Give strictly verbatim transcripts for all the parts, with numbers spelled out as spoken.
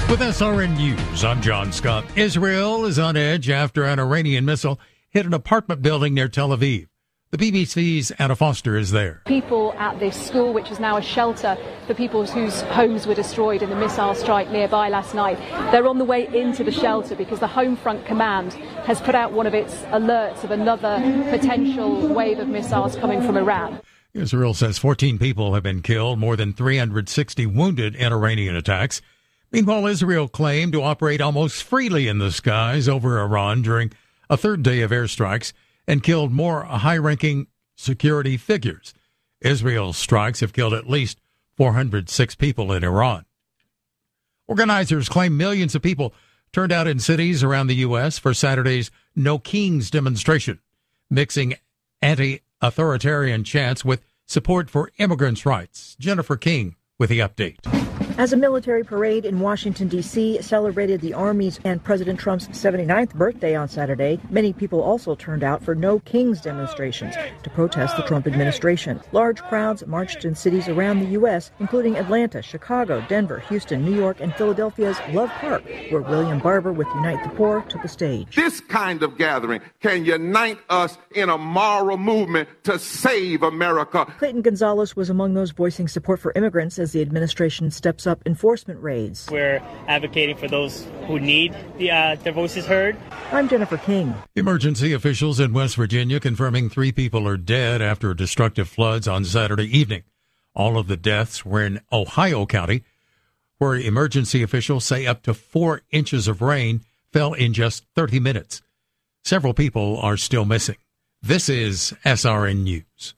With S R N News, I'm John Scott. Israel is on edge after an Iranian missile hit an apartment building near Tel Aviv. The B B C's Anna Foster is there. People at this school, which is now a shelter for people whose homes were destroyed in the missile strike nearby last night, they're on the way into the shelter because the Home Front Command has put out one of its alerts of another potential wave of missiles coming from Iran. Israel says fourteen people have been killed, more than three hundred sixty wounded in Iranian attacks. Meanwhile, Israel claimed to operate almost freely in the skies over Iran during a third day of airstrikes and killed more high-ranking security figures. Israel's strikes have killed at least four hundred six people in Iran. Organizers claim millions of people turned out in cities around the U S for Saturday's No Kings demonstration, mixing anti-authoritarian chants with support for immigrants' rights. Jennifer King with the update. As a military parade in Washington, D C celebrated the Army's and President Trump's seventy-ninth birthday on Saturday, many people also turned out for No Kings demonstrations to protest the Trump administration. Large crowds marched in cities around the U S, including Atlanta, Chicago, Denver, Houston, New York, and Philadelphia's Love Park, where William Barber with Unite the Poor took a stage. This kind of gathering can unite us in a moral movement to save America. Clayton Gonzalez was among those voicing support for immigrants as the administration steps up enforcement raids. We're advocating for those who need the, uh, their voices heard. I'm Jennifer King. Emergency officials in West Virginia confirming three people are dead after destructive floods on Saturday evening. All of the deaths were in Ohio County, where emergency officials say up to four inches of rain fell in just thirty minutes. Several people are still missing. This is S R N News.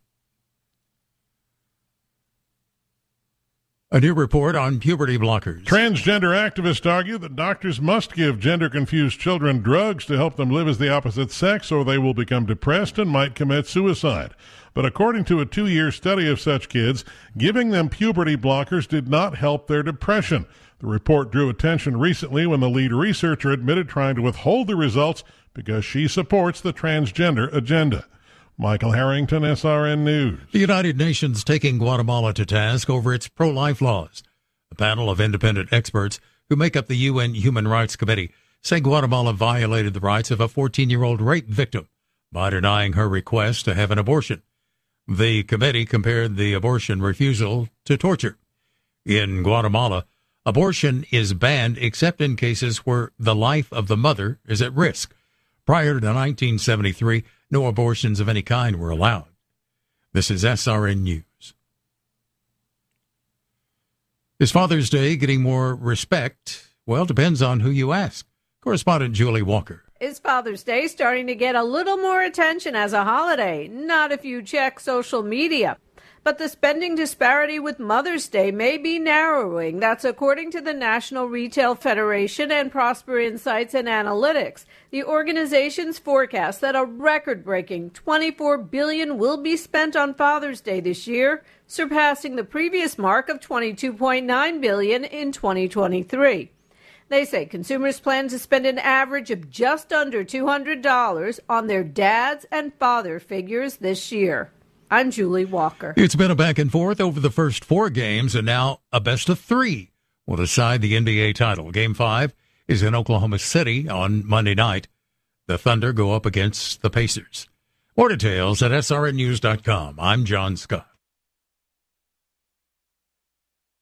A new report on puberty blockers. Transgender activists argue that doctors must give gender-confused children drugs to help them live as the opposite sex, or they will become depressed and might commit suicide. But according to a two-year study of such kids, giving them puberty blockers did not help their depression. The report drew attention recently when the lead researcher admitted trying to withhold the results because she supports the transgender agenda. Michael Harrington, S R N News. The United Nations taking Guatemala to task over its pro-life laws. A panel of independent experts who make up the U N Human Rights Committee say Guatemala violated the rights of a fourteen-year-old rape victim by denying her request to have an abortion. The committee compared the abortion refusal to torture. In Guatemala, abortion is banned except in cases where the life of the mother is at risk. Prior to nineteen seventy-three, no abortions of any kind were allowed. This is S R N News. Is Father's Day getting more respect? Well, depends on who you ask. Correspondent Julie Walker. Is Father's Day starting to get a little more attention as a holiday? Not if you check social media. But the spending disparity with Mother's Day may be narrowing. That's according to the National Retail Federation and Prosper Insights and Analytics. The organization's forecast that a record-breaking twenty-four billion dollars will be spent on Father's Day this year, surpassing the previous mark of twenty-two point nine billion dollars in twenty twenty-three. They say consumers plan to spend an average of just under two hundred dollars on their dads and father figures this year. I'm Julie Walker. It's been a back and forth over the first four games, and now a best of three will decide the N B A title. Game five is in Oklahoma City on Monday night. The Thunder go up against the Pacers. More details at S R N news dot com. I'm John Scott.